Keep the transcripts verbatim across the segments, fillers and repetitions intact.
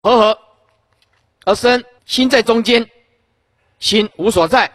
合合而生，心在中间，心无所在，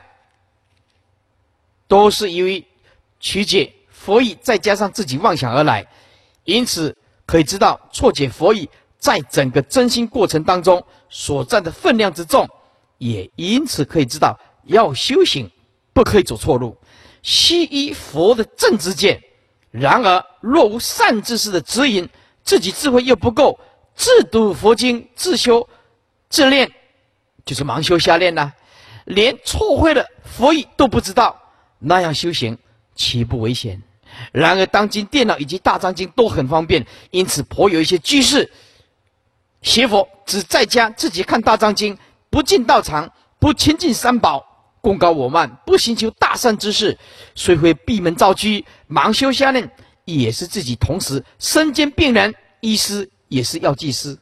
都是由于曲解佛意再加上自己妄想而来。因此可以知道错解佛意在整个真心过程当中所占的分量之重，也因此可以知道要修行不可以走错路，悉依佛的正知见。然而若无善知识的指引，自己智慧又不够，自读佛经，自修自练，就是盲修瞎练啦、啊，连错会了佛意都不知道，那样修行岂不危险？然而当今电脑以及大藏经都很方便，因此颇有一些居士学佛只在家自己看大藏经，不进道场，不亲近三宝，功高我慢，不寻求大善之事，虽会闭门造车，盲修瞎练，也是自己同时身兼病人、医师，也是药剂师。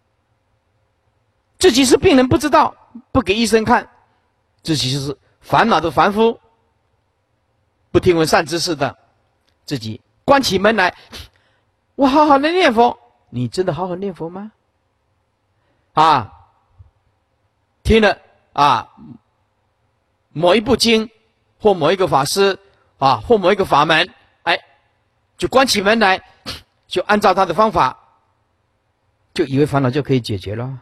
自己是病人不知道，不给医生看，自己就是烦恼的凡夫，不听闻善知识的，自己关起门来，我好好的念佛，你真的好好念佛吗？啊，听了啊某一部经或某一个法师啊或某一个法门，哎，就关起门来，就按照他的方法，就以为烦恼就可以解决了。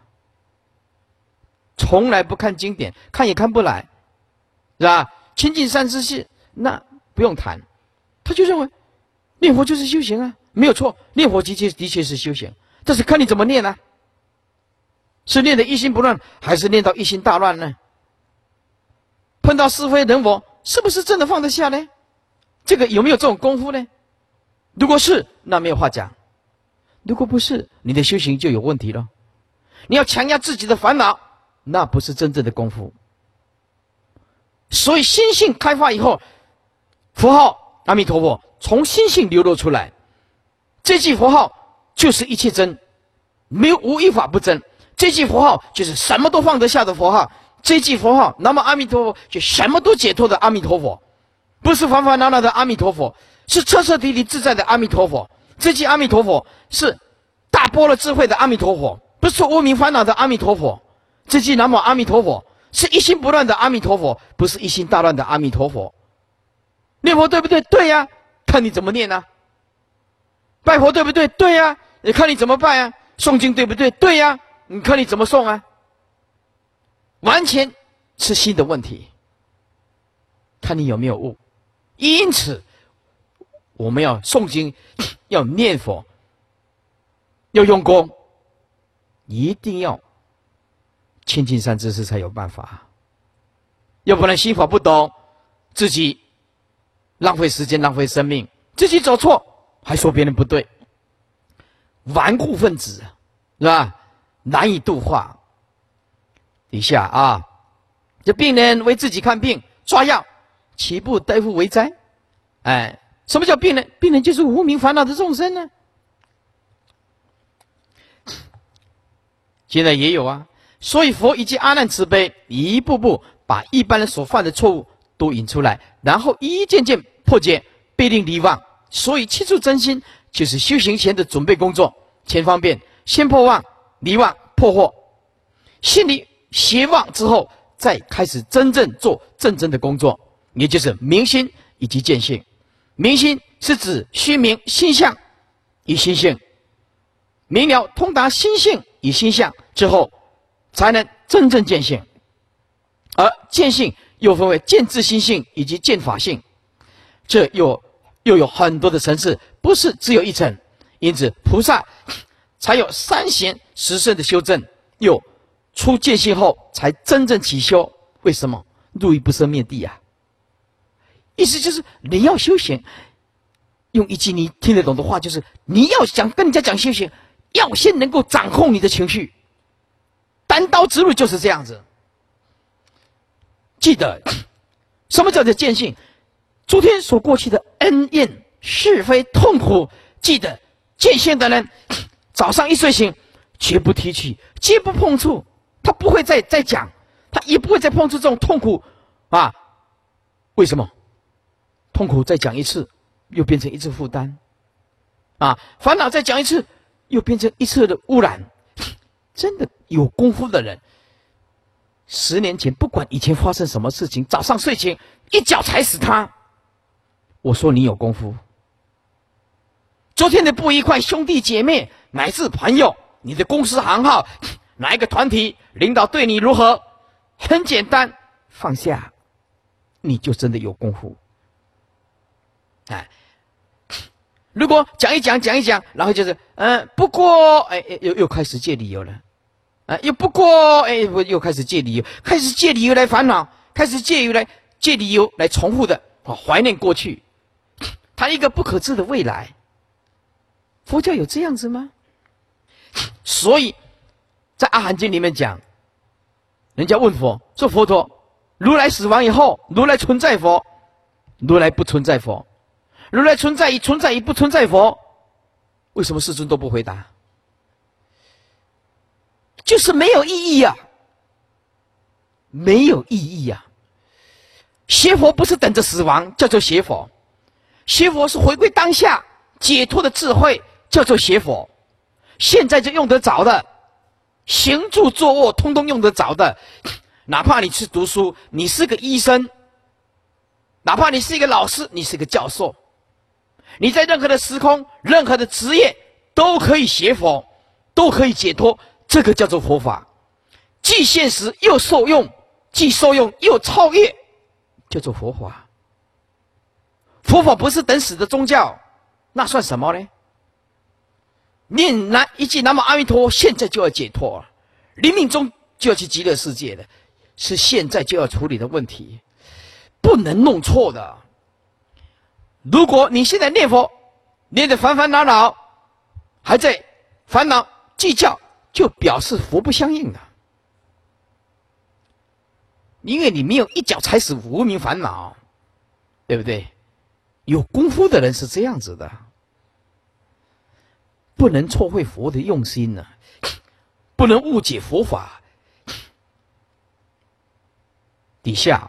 从来不看经典，看也看不来，是吧？亲近善知识，那不用谈，他就认为念佛就是修行啊，没有错，念佛的确的确是修行，但是看你怎么念啊，是念得一心不乱，还是念到一心大乱呢？碰到是非人我，是不是真的放得下呢？这个有没有这种功夫呢？如果是，那没有话讲；如果不是，你的修行就有问题了。你要强压自己的烦恼，那不是真正的功夫。所以心性开发以后，佛号阿弥陀佛从心性流露出来，这句佛号就是一切真，没有无一法不真。这句佛号就是什么都放得下的佛号，这句佛号南无阿弥陀佛就什么都解脱的阿弥陀佛，不是烦烦恼恼的阿弥陀佛，是彻彻底底自在的阿弥陀佛。这句阿弥陀佛是大般若智慧的阿弥陀佛，不是无明烦恼的阿弥陀佛。这句南无阿弥陀佛是一心不乱的阿弥陀佛，不是一心大乱的阿弥陀佛。念佛对不对？对呀、啊，看你怎么念啊。拜佛对不对？对呀、啊，你看你怎么拜啊。诵经对不对？对呀、啊，你看你怎么诵啊。完全是心的问题，看你有没有悟。因此我们要诵经，要念佛，要用功，一定要亲近善知识才有办法，要不然心法不懂，自己浪费时间浪费生命，自己走错还说别人不对，顽固分子是吧？难以度化。底下啊，这病人为自己看病抓药，岂不大夫为哉？哎，什么叫病人？病人就是无明烦恼的众生呢。现在也有啊。所以佛以及阿难慈悲，一步步把一般人所犯的错误都引出来，然后一件件破解，必令离妄。所以七处真心就是修行前的准备工作。前方便先破妄，离妄，破惑，心里邪妄之后，再开始真正做正真的工作，也就是明心以及见性。明心是指虚明心相与心性，明了通达心性与心相之后，才能真正见性。而见性又分为见自心性以及见法性，这又又有很多的层次，不是只有一层。因此菩萨才有三贤十圣的修正，又出见性后才真正起修。为什么？入于不生灭地啊！意思就是你要修行，用一句你听得懂的话，就是你要想跟人家讲修行，要先能够掌控你的情绪。单刀直入就是这样子。记得什么叫做见性？诸天所过去的恩怨是非痛苦，记得见性的人早上一睡醒绝不提起，绝不碰触，他不会再再讲，他也不会再碰触这种痛苦啊。为什么？痛苦再讲一次又变成一次负担啊，烦恼再讲一次又变成一次的污染。 真的有功夫的人，十年前不管以前发生什么事情，早上睡醒一脚踩死他。我说你有功夫。昨天的不愉快，兄弟姐妹乃至朋友，你的公司行号，哪一个团体领导对你如何，很简单，放下，你就真的有功夫。哎，如果讲一讲讲一讲，然后就是嗯、呃，不过哎又又开始借理由了，啊、呃、又不过哎我又开始借理由，开始借理由来烦恼，开始借由来借理由来重复的啊怀念过去，谈一个不可知的未来。佛教有这样子吗？所以在阿含经里面讲，人家问佛说：“佛陀，如来死亡以后，如来存在佛？如来不存在佛？如来存在与存在与不存在佛？为什么世尊都不回答？就是没有意义啊，没有意义啊！学佛不是等着死亡，叫做学佛；学佛是回归当下，解脱的智慧，叫做学佛。现在就用得着的，行住坐卧通通用得着的。哪怕你去读书，你是个医生，哪怕你是一个老师，你是个教授，你在任何的时空、任何的职业都可以学佛，都可以解脱。这个叫做佛法，既现实又受用，既受用又超越，叫做佛法。佛法不是等死的宗教，那算什么呢？念南一句南无阿弥陀佛，现在就要解脱了，临命中就要去极乐世界的，是现在就要处理的问题，不能弄错的。如果你现在念佛，念得烦烦恼恼，还在烦恼计较，就表示佛不相应的，因为你没有一脚踩死无明烦恼，对不对？有功夫的人是这样子的，不能错会佛的用心呢、啊，不能误解佛法。底下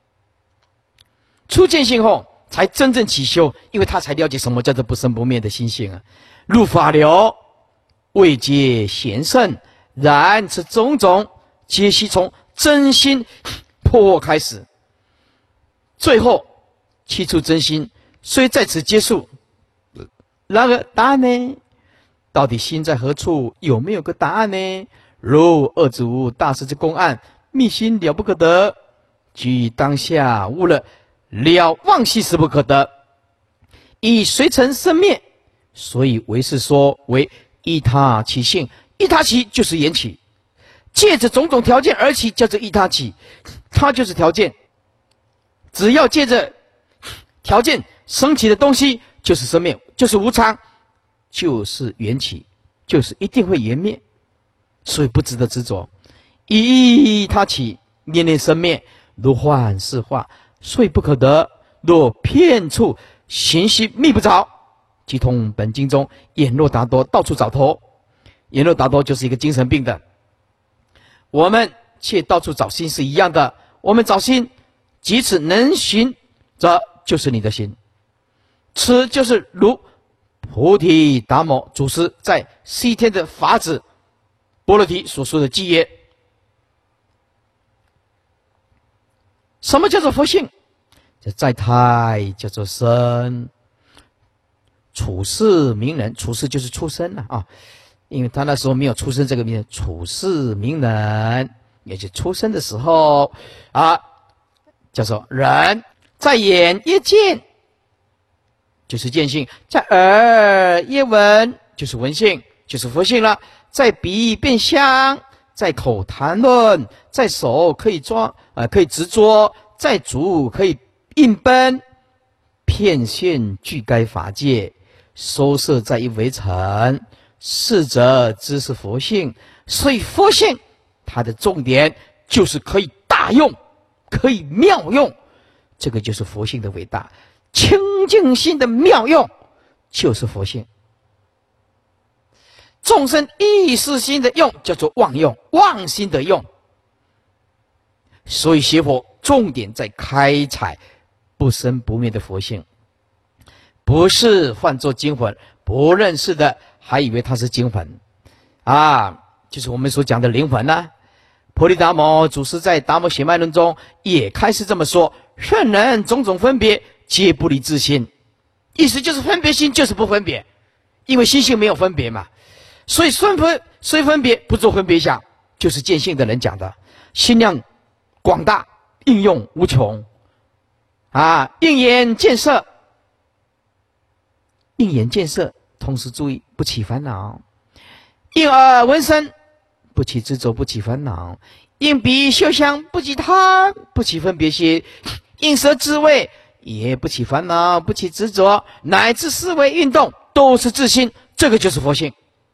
初见性后，才真正起修，因为他才了解什么叫做不生不灭的心性啊。入法流，未皆贤圣，然此种种，皆悉从真心破获开始。最后七处真心，虽在此结束，然而答案呢？到底心在何处？有没有个答案呢？如二祖大师之公案，密心了不可得，居当下悟了，了妄系实不可得，以随尘生灭，所以为是说为依他起性，依他起就是缘起，借着种种条件而起，叫做依他起，它就是条件，只要借着条件升起的东西，就是生灭，就是无常，就是缘起，就是一定会缘灭，所以不值得执着。依他起，念念生灭，如幻似化，所以不可得。若片处行息觅不着，即通本经中眼若达多，到处找头。眼若达多就是一个精神病的，我们却到处找心是一样的。我们找心，即此能寻则就是你的心，此就是如菩提达摩祖师在西天的法子般若体所说的偈曰：什么叫做佛性？在胎叫做生，处世名人，处世就是出生了啊，因为他那时候没有出生这个名字，处世名人，也就出生的时候啊，叫做人。在眼也见，就是见性；在耳也闻，就是闻性，就是佛性了。在鼻变香，在口谈论，在手可以抓，呃，可以执着，在足可以印奔，遍现具该法界，收摄在一围城，是则知是佛性。所以佛性它的重点就是可以大用，可以妙用，这个就是佛性的伟大。清净心的妙用就是佛性。众生意识心的用叫做妄用，妄心的用。所以学佛重点在开采不生不灭的佛性，不是换作精魂，不认识的还以为它是精魂啊， 就是我们所讲的灵魂呢、啊。婆利达摩祖师在《达摩血脉论》中也开始这么说：圣人种种分别，皆不离自心。意思就是分别心就是不分别，因为心性没有分别嘛。所以虽分虽分别，不做分别想，就是见性的人讲的。心量广大，应用无穷啊！应眼见色，应眼见色，同时注意不起烦恼；应耳闻声，不起执着，不起烦恼；应鼻嗅香，不起贪，不起分别心；应舌知味，也不起烦恼，不起执着，乃至思维运动都是自心，这个就是佛性。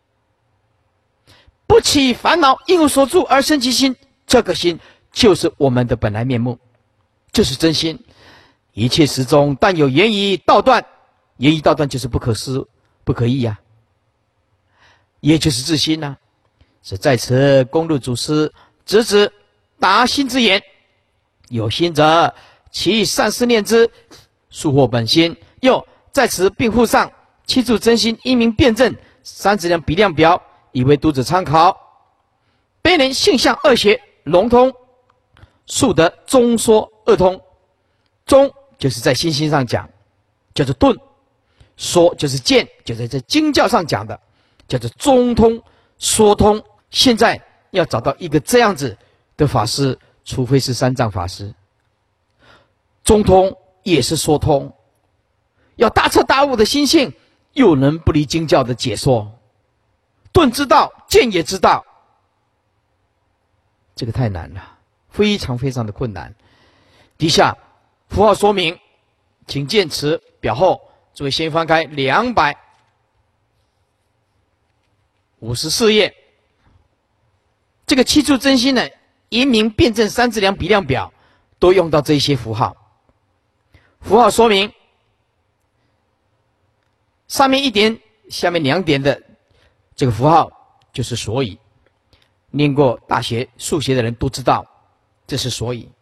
不起烦恼，应无所住而生其心，这个心就是我们的本来面目，就是真心。一切时中但有言语道断，言语道断就是不可思不可议呀、啊，也就是自心呐、啊。是在此公路祖师直指达心之言：有心者，其善思念之，速获本心。又在此并附上七处真心因明辩证三质量比量表，以为读者参考。悲人性相二学笼通，速得中说二通。中就是在心心上讲，叫做顿；说就是见，就在这经教上讲的，叫做中通说通。现在要找到一个这样子的法师，除非是三藏法师。中通也是说通，要大彻大悟的心性，又能不离经教的解说。顿知道，见也知道，这个太难了，非常非常的困难。底下符号说明，请见此表后，诸位先翻开两百五十四页。这个七处真心呢，因明辩证三质量比量表都用到这些符号。符号说明，上面一点，下面两点的这个符号就是所以。念过大学数学的人都知道，这是所以。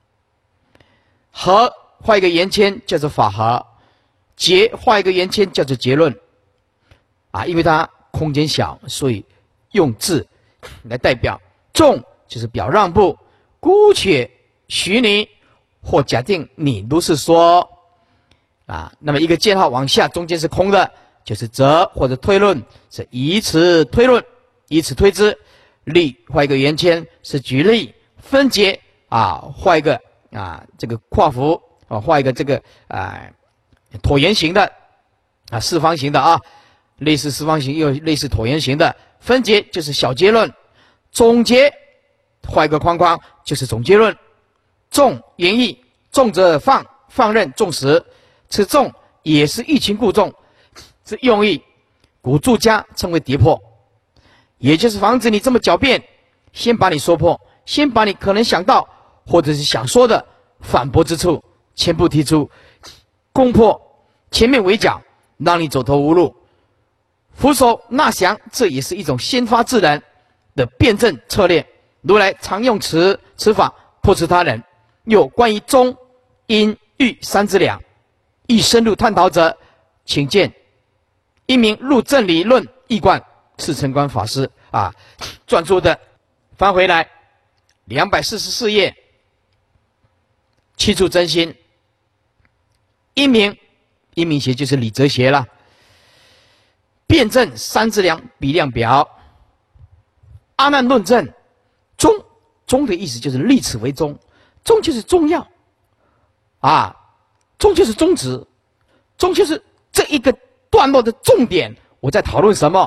和画一个圆圈叫做法和，结画一个圆圈叫做结论。啊，因为它空间小，所以用字来代表。众就是表让步，姑且许你，或假定你如是说啊。那么一个箭号往下，中间是空的，就是则或者推论，是以此推论，以此推之。例画一个圆圈是举例，分解啊，画一个啊这个括弧啊，画一个这个啊椭圆形的啊四方形的啊，类似四方形又类似椭圆形的。分解就是小结论，总结画一个框框就是总结论。众言义，众则放放任众时，此众也是欲擒故纵之用意，古著家称为跌破，也就是防止你这么狡辩，先把你说破，先把你可能想到或者是想说的反驳之处全部提出，攻破前面围剿，让你走投无路。俯首纳降，这也是一种先发制人的辩证策略。如来常用此此法破斥他人。有关于中、因、欲三资粮，欲深入探讨者，请见一名入正理论义观释成观法师啊撰著的，翻回来两百四十四页，七处真心。因明，因明学就是理哲学了。辩证三资粮比量表，阿难论证。中，中的意思就是立此为中，中就是重要啊，中就是宗旨，中就是这一个段落的重点。我在讨论什么？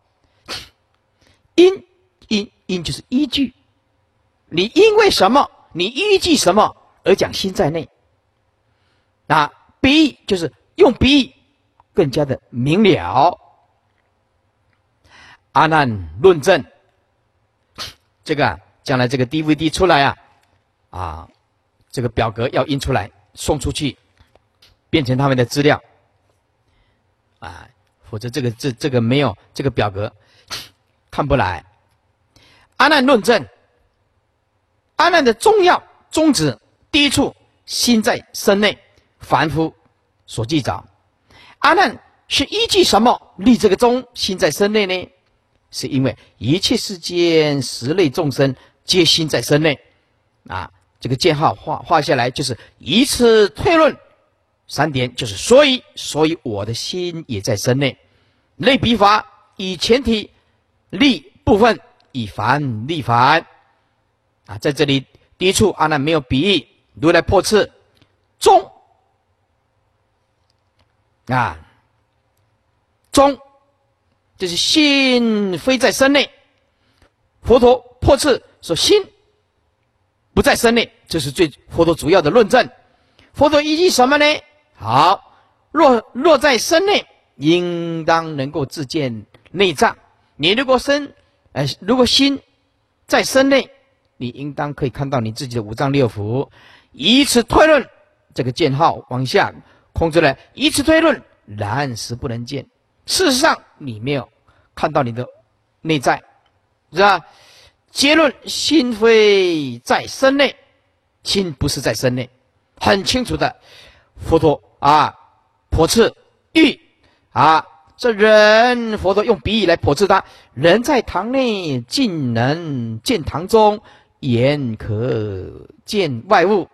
因，因，因就是依据，你因为什么，你依据什么而讲心在内。啊，比喻就是用比喻更加的明了。阿难论证，这个、啊、将来这个 D V D 出来啊，啊，这个表格要印出来送出去，变成他们的资料啊，否则这个这这个没有这个表格看不来。阿难论证，阿难的重要宗旨，第一处心在身内，凡夫所记着。阿难是依据什么立这个宗心在身内呢？ 是因为一切世间十类众生皆心在身内。啊，这个箭号画画下来，就是以此推论三点，就是所以，所以我的心也在身内。类比法以前提立部分，以凡立凡。啊，在这里第一处阿难没有比喻，如来破斥中啊，中就是心非在身内。佛陀破斥说心不在身内，这是最佛陀主要的论证。佛陀依据什么呢？好，若若在身内，应当能够自见内脏。你如果身，呃，如果心在身内，你应当可以看到你自己的五脏六腑。以此推论，这个箭号往下空出来，以此推论，然实不能见。事实上，你没有看到你的内在，是吧？结论：心非在身内，心不是在身内，很清楚的。佛陀啊，破斥喻啊，这人佛陀用比喻来破斥他。人在堂内，竟能见堂中，眼可见外物。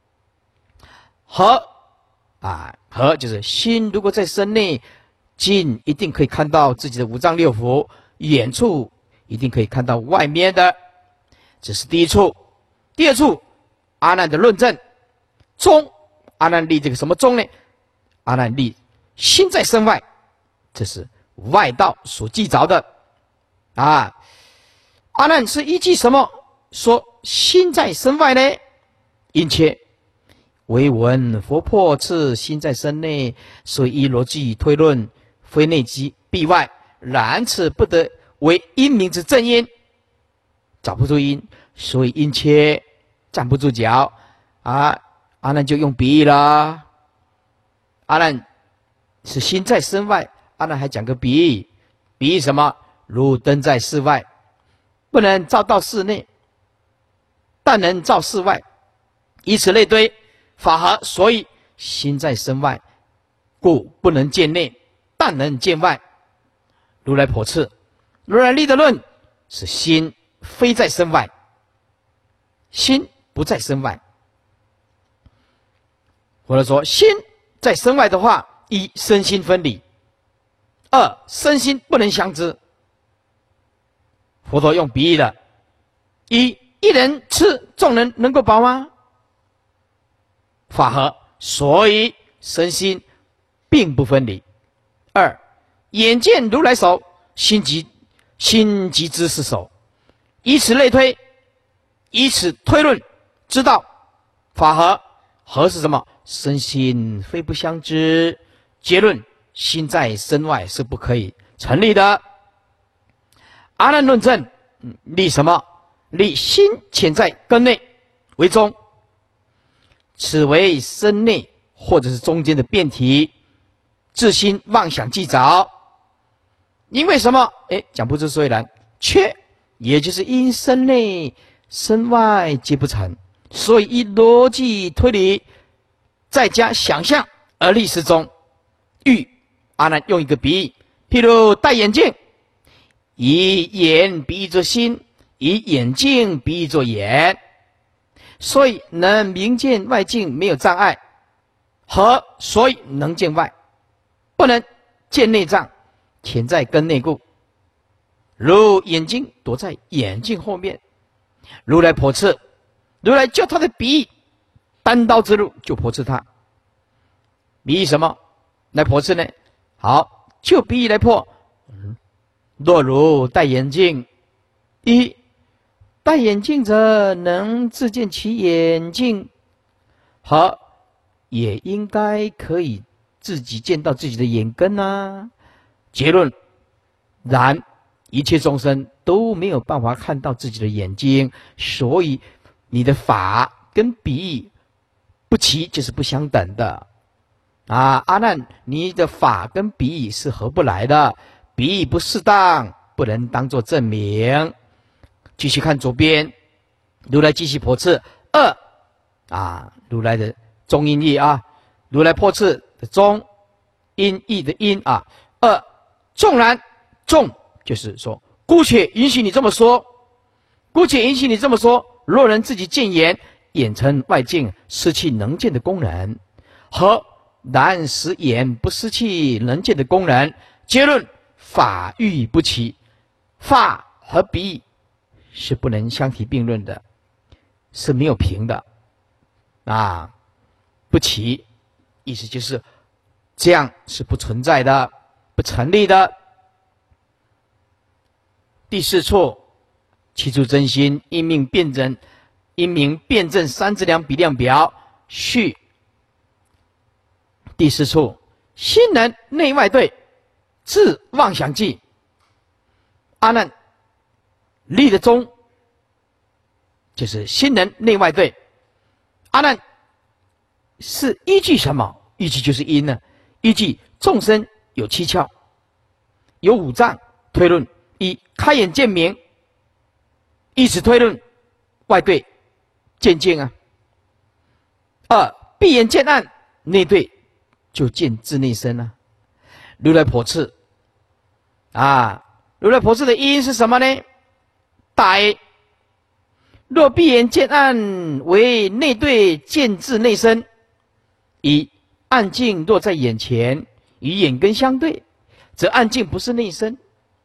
和啊，和就是心如果在身内，近一定可以看到自己的五脏六腑，远处一定可以看到外面的。这是第一处。第二处，阿难的论证中，阿难立这个什么中呢？阿难立心在身外，这是外道所记着的啊。阿难是依据什么说心在身外呢？因切唯闻佛破斥心在身内，所以依逻辑推论，非内即必外，然此不得为因明之正因。找不出因，所以因切站不住脚啊。阿难就用比喻了。阿难是心在身外，阿难还讲个比喻，比喻什么？如灯在室外，不能照到室内，但能照室外，以此类推，法合。所以心在身外，故不能见内，但能见外。如来破斥，如来立的论是心非在身外，心不在身外。或者说心在身外的话，一身心分离，二身心不能相知。佛陀用比喻的，一一人吃，众人能够饱吗？法合，所以身心并不分离。二眼见如来手，心即心即知是手。以此类推，以此推论，知道法合。合是什么？身心非不相知。结论：心在身外是不可以成立的。阿难论证，立什么？立心潜在根内为宗，此为身内或者是中间的辩题，自心妄想记着。因为什么？哎，讲不出所以然。缺，也就是因身内身外皆不成，所以依逻辑推理，再加想象而立失踪。喻，阿难用一个比喻，譬如戴眼镜，以眼比喻作心，以眼镜比喻作眼，所以能明见外境没有障碍，和所以能见外，不能见内障，潜在根内故。如眼睛躲在眼镜后面，如来破斥，如来就他的比喻，单刀直入就破斥他。比喻什么来破斥呢？好，就比喻来破。若如戴眼镜，一戴眼镜者能自见其眼镜，和也应该可以自己见到自己的眼根啊。结论：然一切众生都没有办法看到自己的眼睛，所以你的法跟比喻不齐，就是不相等的啊。阿难，你的法跟比喻是合不来的，比喻不适当，不能当作证明。继续看左边，如来继续破斥二啊，如来的中音义啊，如来破斥的中音义的音啊。二纵然，纵就是说姑且允许你这么说，姑且允许你这么说。若人自己见眼，眼成外境，失去能见的功能，和然使眼不失去能见的功能。结论：法欲不齐，法和比是不能相提并论的，是没有平的啊，不齐，意思就是这样是不存在的，不成立的。第四处，其出真心，因命辩证，因名辩证三质量比量表序。第四处，心能内外对，自妄想计。阿难，立的中就是心能内外对。阿难是依据什么？依据就是因呢？依据众生有七窍，有五脏，推论一开眼见明，以此推论外对见境啊。二闭眼见暗，内对就见自内身啊。如来婆次啊，如来婆次的因是什么呢？大 A， 若闭眼见暗为内对见自内身，一暗境若在眼前与眼根相对，则暗境不是内身。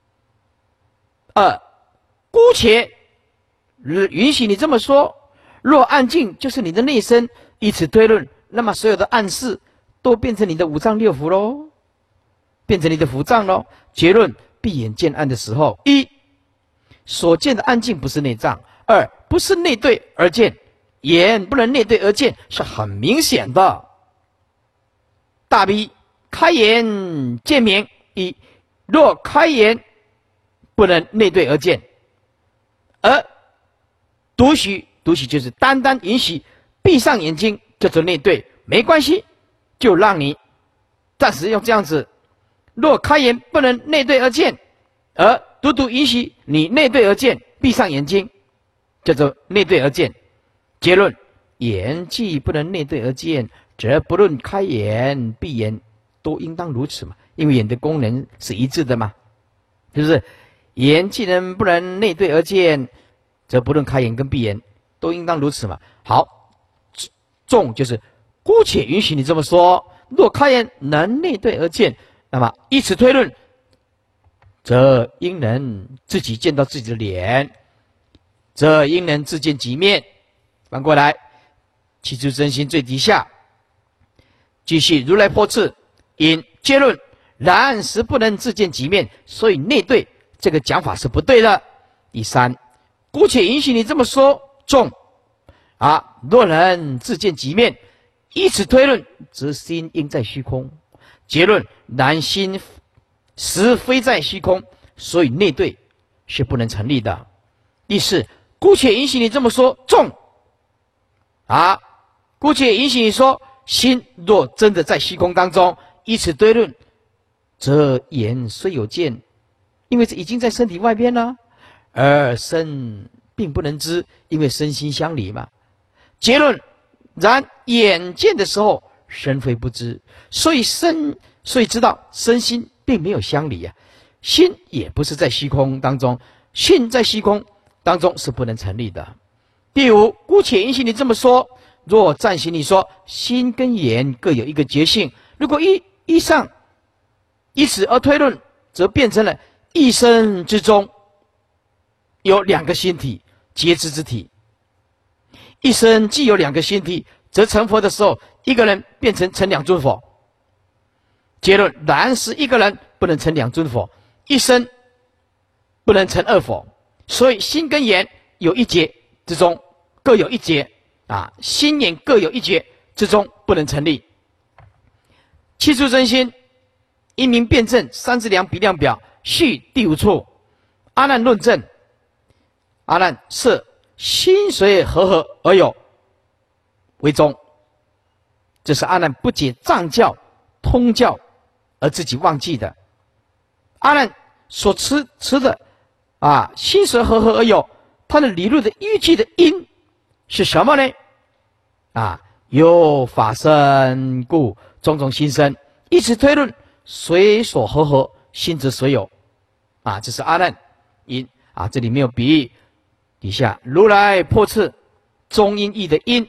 二姑且允许你这么说，若暗境就是你的内身，以此推论，那么所有的暗示都变成你的五脏六腑咯，变成你的腑脏咯。结论：闭眼见暗的时候，一所见的暗境不是内脏；二不是内对而见，眼不能内对而见，是很明显的。大 B 开眼见明，一若开眼不能内对而见，而独许独许就是单单允许闭上眼睛叫做内对，没关系，就让你暂时用这样子。若开眼不能内对而见，而独独允许你内对而见，闭上眼睛叫做内对而见。结论：眼既不能内对而见，则不论开眼闭眼都应当如此嘛，因为眼的功能是一致的嘛，是不是？眼既能不能内对而见，则不论开眼跟闭眼都应当如此嘛。好，众就是姑且允许你这么说，若开眼能内对而见，那么以此推论，则应能自己见到自己的脸，则应能自见己面。翻过来，其出真心最底下，继续如来破次，因结论然实不能自见己面，所以内对这个讲法是不对的。第三，姑且允许你这么说，众啊，若能自见己面，以此推论，则心应在虚空。结论：然心实非在虚空，所以内对是不能成立的。第四，姑且允许你这么说，众啊，姑且允许你说，心若真的在虚空当中，以此推论，则眼虽有见，因为这已经在身体外边了，而身并不能知，因为身心相离嘛。结论：然眼见的时候，身非不知，所以身所以知道身心并没有相离啊，心也不是在虚空当中，心在虚空当中是不能成立的。第五，姑且允许你这么说，若暂许你说心跟眼各有一个觉性，如果依依上以此而推论，则变成了一身之中有两个心体，觉知之体。一身既有两个心体，则成佛的时候，一个人变成成两尊佛。结论：然是一个人不能成两尊佛，一身不能成二佛，所以心跟眼有一节之中各有一节啊，心眼各有一节之中不能成立。七出真心，因名辩证三质量比量表序第五处，阿难论证。阿难是心随和合而有为宗，这是阿难不解藏教通教而自己忘记的。阿难所持持的啊，心随和合而有，他的理论的依据的因是什么呢？啊，有法身故种种心生，以此推论，随所和合，心则随有。啊，这是阿难因啊，这里没有比喻。底下如来破斥中阴义的因，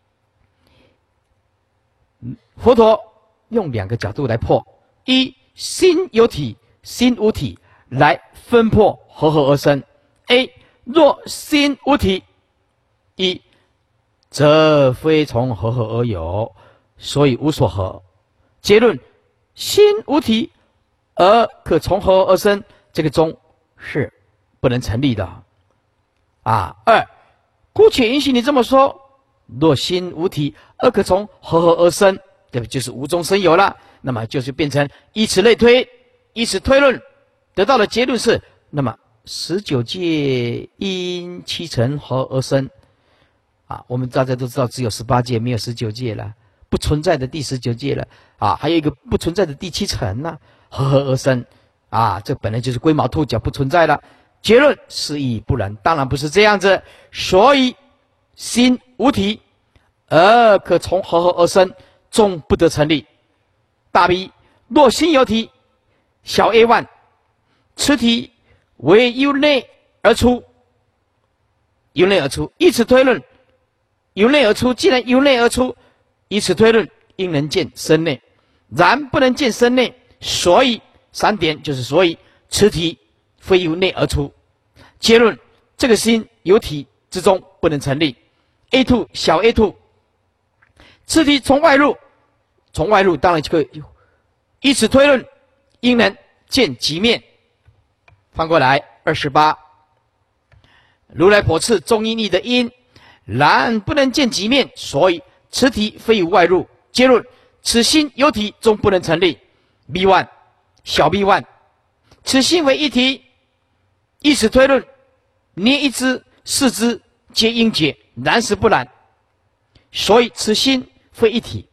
佛陀用两个角度来破：一，心有体，心无体，来分破和合而生。A， 若心无体，一，则非从和合而有，所以无所合。结论：心无体而可从合而生，这个宗是不能成立的。啊，二，姑且允许你这么说，若心无体而可从和合而生，对不？就是无中生有了，那么就是变成以此类推，以此推论，得到的结论是：那么十九界因七尘合而生。啊，我们大家都知道，只有十八界，没有十九界了，不存在的第十九界了。啊，还有一个不存在的第七尘呢、啊，合合而生。啊，这本来就是龟毛兔角，不存在了。结论是亦不然，当然不是这样子。所以心无体而可从和合而生，终不得成立。大 B， 若心有体，小 a one， 此体为由内而出，由内而出，以此推论，由内而出，既然由内而出，以此推论，应能见身内，然不能见身内，所以三点就是所以此体非由内而出。结论：这个心有体之中不能成立。A two 小 A two， 此体从外入，从外入当然就可以，以此推论，应能见极面。翻过来二十八，如来破斥中阴义的因，然不能见极面，所以此体非由外入。结论：此心有体终不能成立。B one 小 B one， 此心为一体，以此推论，捏一只四肢皆应解，然实不然，所以此心非一体。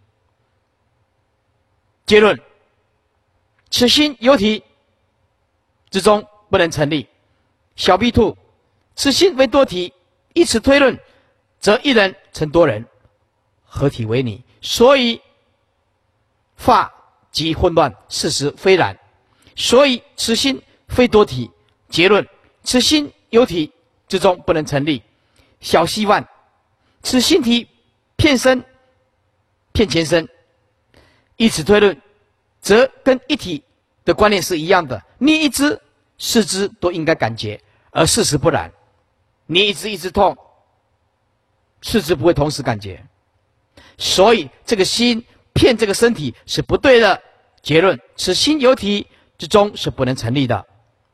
结论：此心有体之中不能成立。小 B two， 此心为多体，以此推论，则一人成多人，合体为你，所以法即混乱，事实非然，所以此心非多体。结论：此心有体之中不能成立。小希望，此心体骗身骗前身，以此推论，则跟一体的观念是一样的。捏一只四肢都应该感觉，而事实不然。捏一只一只痛，四肢不会同时感觉，所以这个心骗这个身体是不对的。结论：此心有体之中是不能成立的。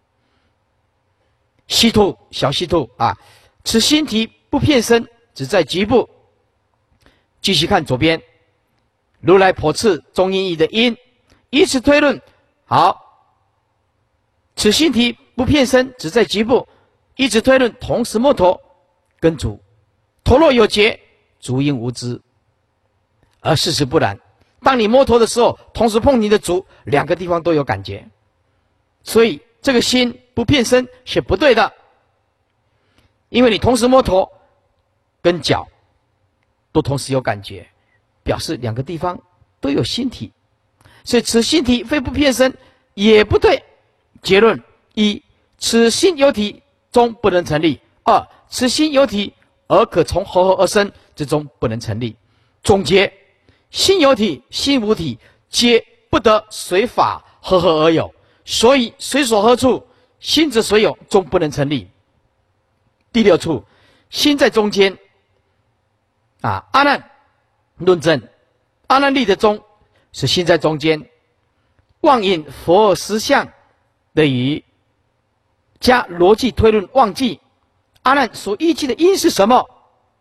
西兔小西兔啊，此心体不骗身，只在局部。继续看左边，如来破斥中阴义的因，以此推论，好，此心体不骗身，只在局部，以此推论，同时摸头跟足，头若有觉，足应无知，而事实不然。当你摸头的时候，同时碰你的足，两个地方都有感觉，所以这个心不骗身是不对的，因为你同时摸头跟脚都同时有感觉，表示两个地方都有心体，所以此心体非不骗身也不对。结论：一，此心有体中不能成立；二，此心有体而可从和合而生之中不能成立。总结：心有体心无体皆不得随法和合而有，所以随所合处，心之所有终不能成立。第六处，心在中间啊，阿难论证，阿难立的中是心在中间，妄引佛实相的语，加逻辑推论忘记阿难所依据的因是什么？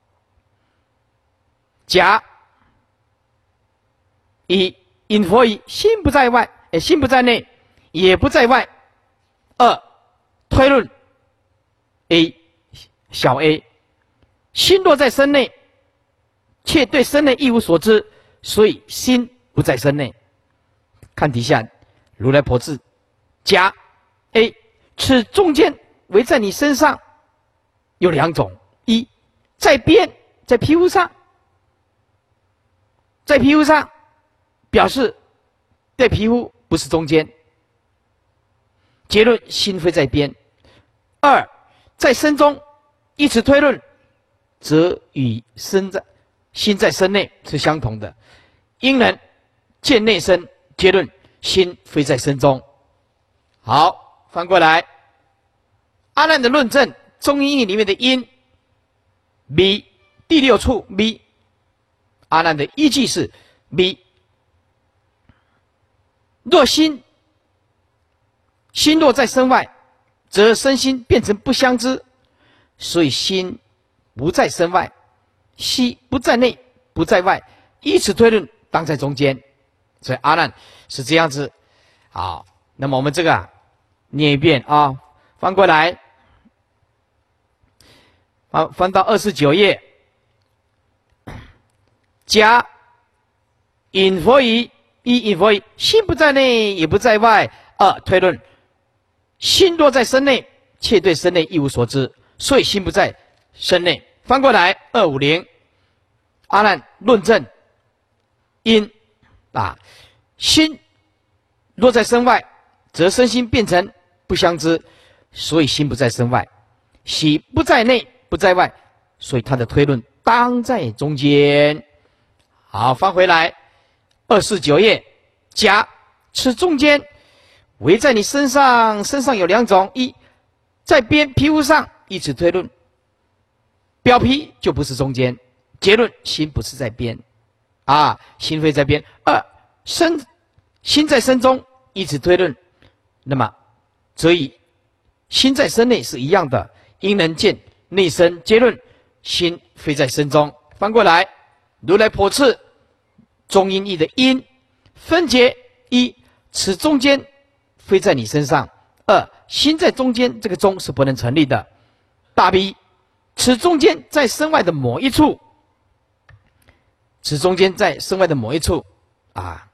甲一，引佛以心不在外，诶，心不在内，也不在外。二，推论 A 小 a， 心若在身内，却对身内一无所知，所以心不在身内。看底下，如来破斥甲 A， 此中间为在你身上有两种：一，在边，在皮肤上，在皮肤上表示在皮肤不是中间。结论：心非在边。 二，在身中，以此推论，则与身在心在身内是相同的。因人见内身，结论心非在身中。好，翻过来，阿难的论证，中阴义里面的因 B 第六处 B， 阿难的依据是 B。若心心若在身外，则身心变成不相知，所以心不在身外，心不在内，不在外，以此推论，当在中间。所以阿难是这样子。好，那么我们这个啊，念一遍啊，翻过来，翻翻到二十九页，甲引佛语，一引佛语，心不在内，也不在外。二推论，心若在身内，且对身内一无所知，所以心不在身内。翻过来，二五零，阿难论证因啊，心若在身外，则身心变成不相知，所以心不在身外；喜不在内，不在外，所以他的推论当在中间。好，翻回来，二四九页，甲此中间围在你身上，身上有两种：一，在边皮肤上，以此推论，表皮就不是中间。结论，心不是在边，啊，心非在边。二，身心在身中，以此推论，那么则以心在身内是一样的。因能见内身，结论，心非在身中。翻过来，如来破斥中阴义的因分解：一，此中间非在你身上；二，心在中间，这个中是不能成立的。大 B， 此中间在身外的某一处，此中间在身外的某一处啊。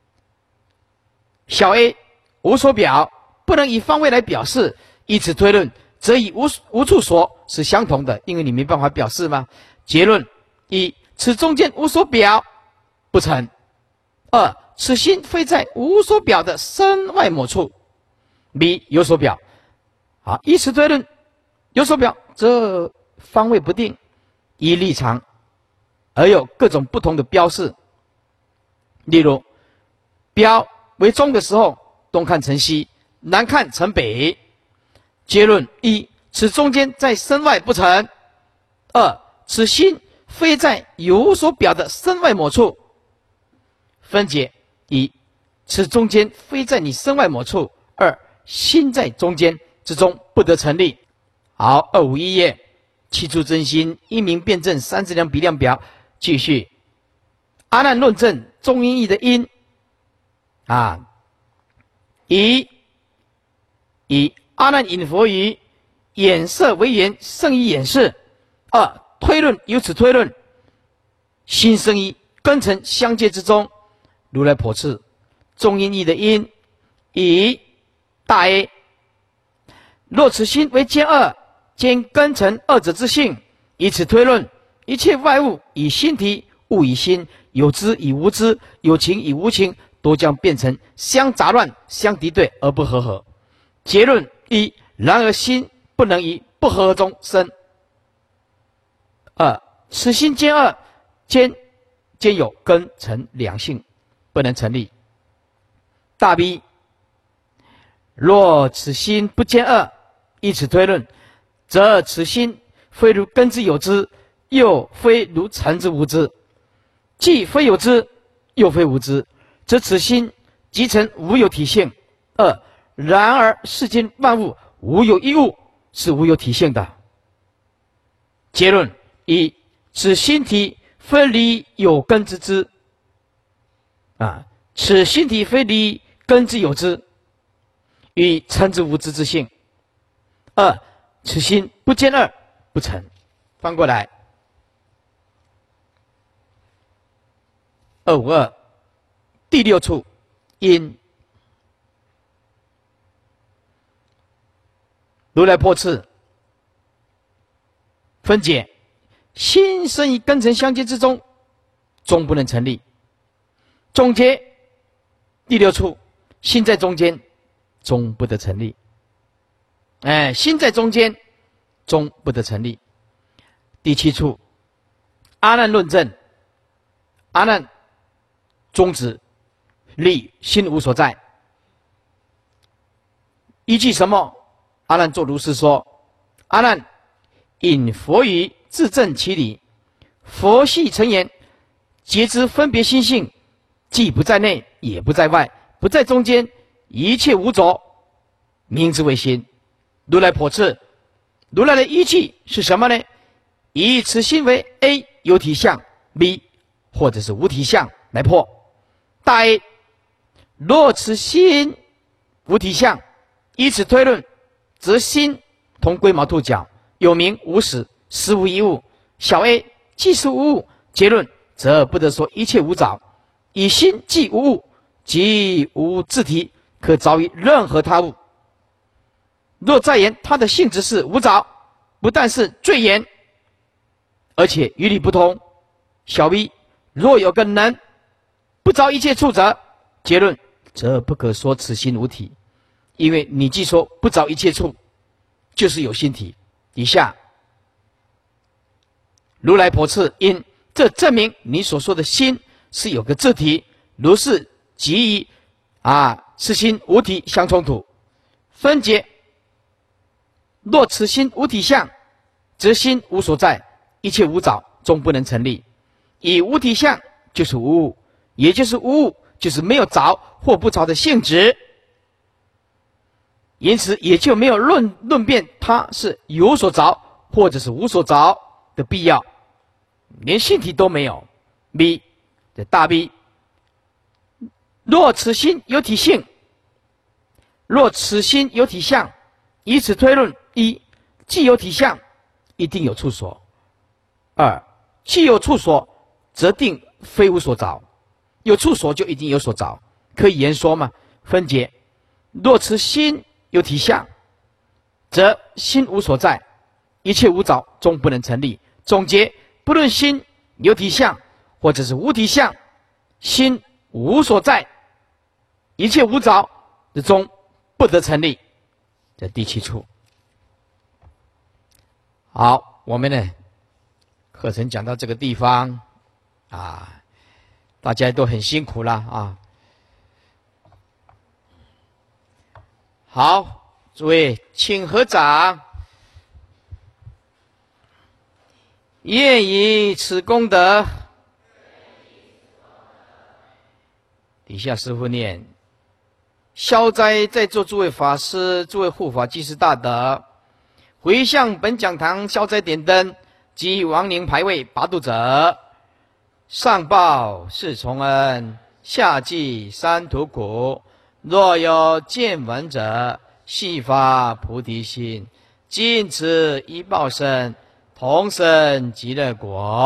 小 A 无所表，不能以方位来表示，以此推论，则以无无处所是相同的，因为你没办法表示吗？结论：一，此中间无所表，不成；二，此心非在无所表的身外某处。B 有所表，好，以此推论，有所表，则方位不定，依立场而有各种不同的标示。例如，标为中的时候，东看成西，南看成北。结论：一，此中间在身外不成；二，此心非在有所表的身外某处。分解：一，此中间非在你身外某处；二，心在中间之中，不得成立。好，二五一页，七处真心一明辩证三质量比量表，继续。阿难论证中阴义的因啊，以以阿难引佛语，眼色为缘，胜于眼识。二推论，由此推论，心生于根尘相接之中。如来破斥中阴义的因，以大 A， 若此心为兼二，兼根尘二者之性，以此推论，一切外物以心体，物以心，有知以无知，有情以无情，都将变成相杂乱、相敌对而不和合。结论：一，然而心不能于不和合中生。二，此心兼二，兼兼有根尘两性，不能成立。大 B， 若此心不兼二，以此推论，则此心非如根之有之，又非如尘之无之，既非有之，又非无之，则此心即成无有体性。二，然而世间万物无有一物是无有体性的。结论：一，此心体非离有根之知，啊，此心体非离根之有之，与尘之无知之性。二，此心不兼二，不成。翻过来，二五二第六处因，如来破斥分解，心生于根尘相接之中，终不能成立。总结第六处，心在中间，终不得成立。 哎，心在中间，终不得成立。第七处，阿难论证，阿难宗旨立心无所在，依据什么？阿难作如是说：阿难，引佛语自证其理。佛系成言，皆知分别心性，既不在内，也不在外，不在中间，一切无着，名之为心。如来破斥，如来的依据是什么呢？以此心为 A 有体相 B 或者是无体相来破。大 A， 若此心无体相，以此推论，则心同龟毛兔角，有名无实，实无一物。小 A， 既是无物，结论则不得说一切无着。以心即无物，即无自体，可着于任何他物。若再言它的性质是无着，不但是最严，而且与理不通。小 B， 若有个能不着一切处者，结论则不可说此心无体，因为你既说不着一切处，就是有心体。以下如来驳斥，因这证明你所说的心是有个自体，如是即以啊此心无体相冲突。分解，若此心无体相，则心无所在，一切无着，终不能成立。以无体相就是无物，也就是无物就是没有着或不着的性质，因此也就没有论论辩它是有所着或者是无所着的必要，连性体都没有。 B 的大 B， 若此心有体性，若此心有体相，以此推论：一，既有体相，一定有处所；二，既有处所，则定非无所着。有处所就一定有所着，可以言说吗？分解：若此心有体相，则心无所在，一切无着，终不能成立。总结：不论心有体相，或者是无体相，心无所在，一切无着的终不得成立。这第七处。好，我们呢课程讲到这个地方啊，大家都很辛苦了啊。好，诸位请合掌。愿以此功德，底下师父念：消灾在座诸位法师、诸位护法济世大德，回向本讲堂消灾点灯及亡灵牌位拔度者，上报四重恩，下济三途苦。若有见闻者，悉发菩提心，尽此一报身，同生极乐国。